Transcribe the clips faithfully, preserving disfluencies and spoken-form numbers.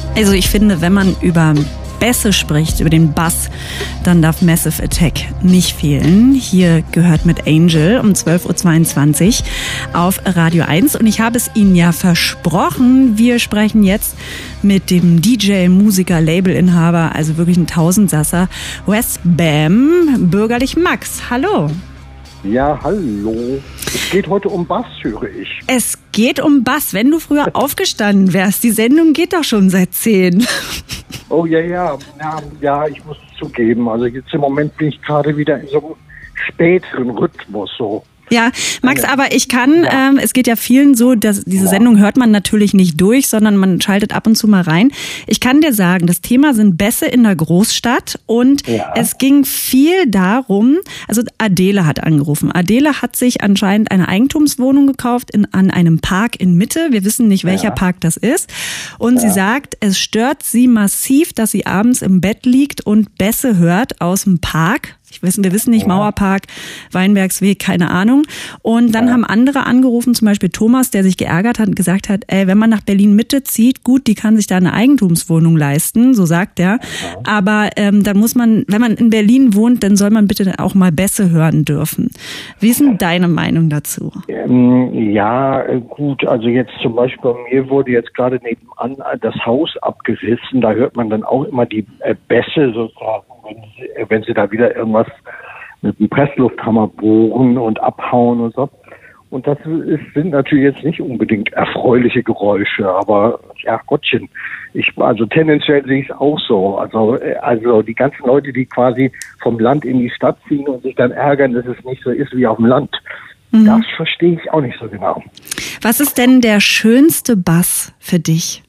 Also ich finde, wenn man über Bässe spricht, über den Bass, dann darf Massive Attack nicht fehlen. Hier gehört mit Angel um zwölf Uhr zweiundzwanzig auf Radio eins. Und ich habe es Ihnen ja versprochen, wir sprechen jetzt mit dem D J, Musiker, Labelinhaber, also wirklich ein Tausendsasser, Wes Bam, bürgerlich Max. Hallo. Ja, hallo. Es geht heute um Bass, höre ich. Es geht um Bass. Wenn du früher aufgestanden wärst, die Sendung geht doch schon seit zehn. Oh ja, ja, ja, ja, ich muss zugeben. Also jetzt im Moment bin ich gerade wieder in so einem späteren Rhythmus so. Ja, Max, aber ich kann, ja. ähm, es geht ja vielen so, dass diese ja. Sendung hört man natürlich nicht durch, sondern man schaltet ab und zu mal rein. Ich kann dir sagen, das Thema sind Bässe in der Großstadt und ja. es ging viel darum, also Adele hat angerufen. Adele hat sich anscheinend eine Eigentumswohnung gekauft in, an einem Park in Mitte. Wir wissen nicht, welcher ja. Park das ist. Und ja. sie sagt, es stört sie massiv, dass sie abends im Bett liegt und Bässe hört aus dem Park. Ich wissen, wir wissen nicht, ja. Mauerpark, Weinbergsweg, keine Ahnung. Und dann ja. haben andere angerufen, zum Beispiel Thomas, der sich geärgert hat und gesagt hat, ey, wenn man nach Berlin-Mitte zieht, gut, die kann sich da eine Eigentumswohnung leisten, so sagt er. Ja. Aber ähm, dann muss man, wenn man in Berlin wohnt, dann soll man bitte auch mal Bässe hören dürfen. Wie ist denn deine Meinung dazu? Ähm, ja, gut, also jetzt zum Beispiel bei mir wurde jetzt gerade nebenan das Haus abgerissen, da hört man dann auch immer die äh, Bässe sozusagen, wenn sie, wenn sie da wieder irgendwas mit dem Presslufthammer bohren und abhauen und so. Und das ist, sind natürlich jetzt nicht unbedingt erfreuliche Geräusche, aber ja Gottchen, ich, also tendenziell sehe ich es auch so. Also, also die ganzen Leute, die quasi vom Land in die Stadt ziehen und sich dann ärgern, dass es nicht so ist wie auf dem Land. Mhm. Das verstehe ich auch nicht so genau. Was ist denn der schönste Bass für dich?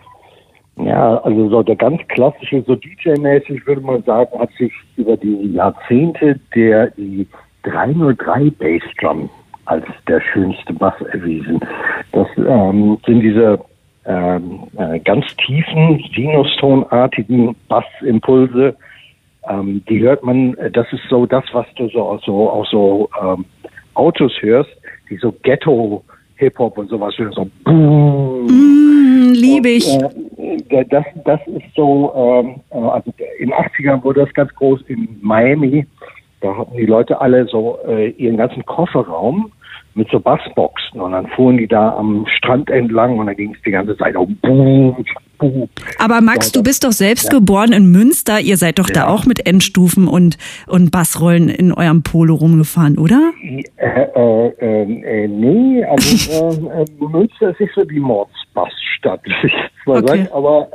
Ja, also so der ganz klassische, so D J-mäßig würde man sagen, hat sich über die Jahrzehnte der die drei null drei Bassdrum als der schönste Bass erwiesen. Das ähm, sind diese ähm, äh, ganz tiefen, sinustonartigen Bassimpulse. Ähm, die hört man, das ist so das, was du so aus so, aus so ähm, Autos hörst, die so Ghetto-Hip-Hop und sowas hören, so boom. Mm, liebe ich. Und, äh, das, das ist so, ähm, also in den achtzigern wurde das ganz groß in Miami. Da hatten die Leute alle so äh, ihren ganzen Kofferraum mit so Bassboxen und dann fuhren die da am Strand entlang und dann ging es die ganze Zeit um boom, boom. Aber Max, du bist doch selbst ja. geboren in Münster. Ihr seid doch ja. da auch mit Endstufen und, und Bassrollen in eurem Polo rumgefahren, oder? Äh, äh, äh, nee, also äh, äh, Münster ist nicht so die Mordsbassstadt, will ich mal okay. sagen. Aber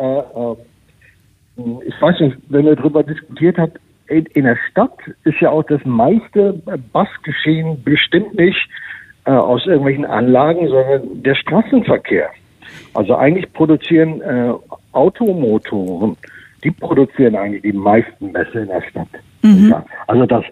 äh, äh, ich weiß nicht, wenn er darüber diskutiert hat, in, in der Stadt ist ja auch das meiste Bassgeschehen bestimmt nicht äh, aus irgendwelchen Anlagen, sondern der Straßenverkehr. Also eigentlich produzieren äh, Automotoren, die produzieren eigentlich die meisten Bässe in der Stadt. Mhm. Ja, also das,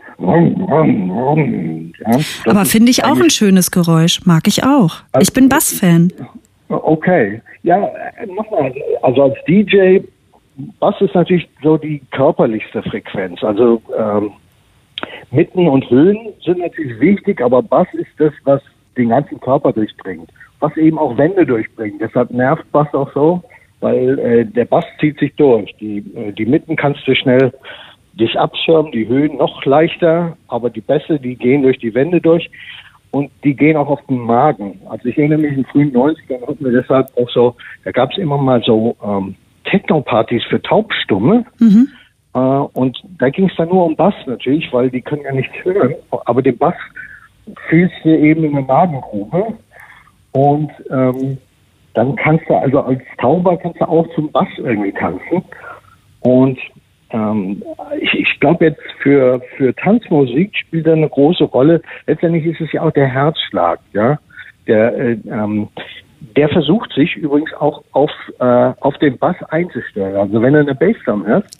ja, das aber finde ich auch ein schönes Geräusch, mag ich auch. Also, ich bin Bass-Fan. Okay, ja, nochmal, also als D J, Bass ist natürlich so die körperlichste Frequenz. Also ähm, Mitten und Höhen sind natürlich wichtig, aber Bass ist das, was den ganzen Körper durchdringt, was eben auch Wände durchbringt. Deshalb nervt Bass auch so, weil äh, der Bass zieht sich durch. Die, äh, die Mitten kannst du schnell dich abschirmen, die Höhen noch leichter, aber die Bässe, die gehen durch die Wände durch und die gehen auch auf den Magen. Also ich erinnere mich in den frühen neunzigern hatten wir deshalb auch so, da gab es immer mal so ähm, Techno-Partys für Taubstumme. Mhm. Äh, und da ging es dann nur um Bass natürlich, weil die können ja nichts hören. Aber den Bass fühlst du eben in der Magengrube. Und ähm, dann kannst du also als Tauber kannst du auch zum Bass irgendwie tanzen. Und ähm, ich, ich glaube jetzt für, für Tanzmusik spielt da eine große Rolle. Letztendlich ist es ja auch der Herzschlag, ja. Der, äh, ähm, Der versucht sich übrigens auch auf, äh, auf den Bass einzustellen. Also wenn du eine Bassdrum hörst,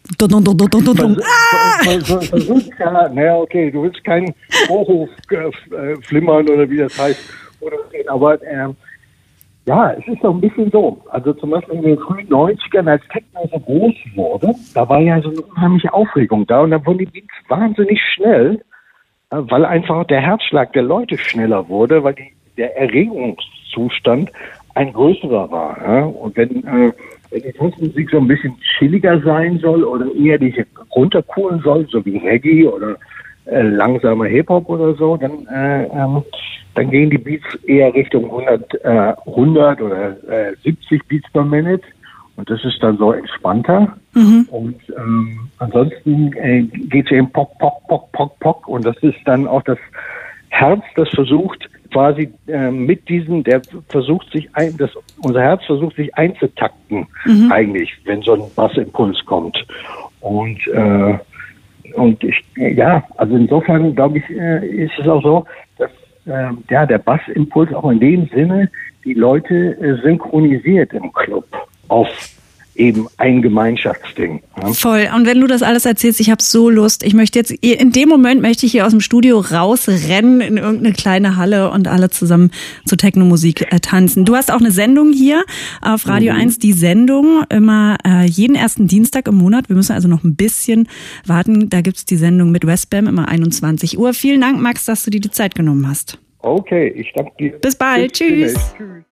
versuchst ja, naja, okay, du willst keinen Vorhof äh, flimmern oder wie das heißt. Oder, aber äh, ja, es ist doch ein bisschen so. Also zum Beispiel in den frühen neunzigern, als Techno so groß wurde, da war ja so eine unheimliche Aufregung da und dann wurden die Beats wahnsinnig schnell, äh, weil einfach der Herzschlag der Leute schneller wurde, weil die, der Erregungszustand ein größerer war. Ja? Und wenn äh, wenn die Tanzmusik so ein bisschen chilliger sein soll oder eher dich runtercoolen soll, so wie Reggae oder äh, langsamer Hip-Hop oder so, dann, äh, ähm, dann gehen die Beats eher Richtung hundert, äh, hundert oder äh, siebzig Beats per Minute. Und das ist dann so entspannter. Mhm. Und ähm, ansonsten äh, geht es eben Pock, Pock, Pock, Pock, Pock. Und das ist dann auch das Herz, das versucht quasi äh, mit diesem, der versucht sich, ein, das, unser Herz versucht sich einzutakten, mhm. eigentlich, wenn so ein Bassimpuls kommt. Und äh, und ich, ja, also insofern glaube ich, äh, ist es auch so, dass äh, ja, der Bassimpuls auch in dem Sinne die Leute äh, synchronisiert im Club auf eben ein Gemeinschaftsding. Ja. Voll. Und wenn du das alles erzählst, ich habe so Lust. Ich möchte jetzt, in dem Moment möchte ich hier aus dem Studio rausrennen in irgendeine kleine Halle und alle zusammen zu Techno-Musik äh, tanzen. Du hast auch eine Sendung hier auf Radio mhm. eins, die Sendung immer äh, jeden ersten Dienstag im Monat. Wir müssen also noch ein bisschen warten. Da gibt's die Sendung mit Westbam immer einundzwanzig Uhr. Vielen Dank, Max, dass du dir die Zeit genommen hast. Okay, ich danke dir. Bis bald. Bis Tschüss. Tschüss.